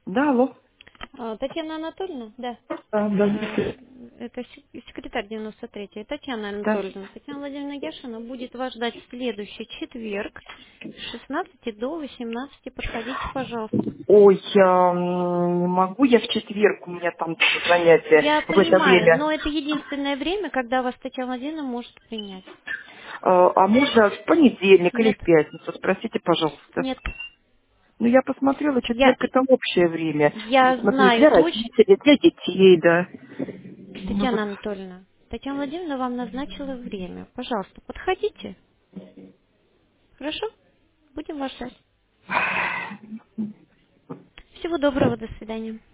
Да, алло. Татьяна Анатольевна, да. Да. Это секретарь 93-й. Татьяна Да. Анатольевна. Татьяна Владимировна Яшина будет вас ждать в следующий четверг с 16 до 18. Подходите, пожалуйста. Ой, я не могу, я в четверг, у меня там занятие Я в это понимаю, время. но это единственное время, когда вас Татьяна Владимировна может принять. А можно в понедельник или Нет, в пятницу? Спросите, пожалуйста. нет. Ну, я посмотрела, Я, четверг это общее время. я Смотрю, знаю для точно, родителей, для детей, да. Ну вот. Татьяна Анатольевна. Татьяна Владимировна вам назначила время. Пожалуйста, подходите. Хорошо? Будем вас ждать. Всего доброго, до свидания.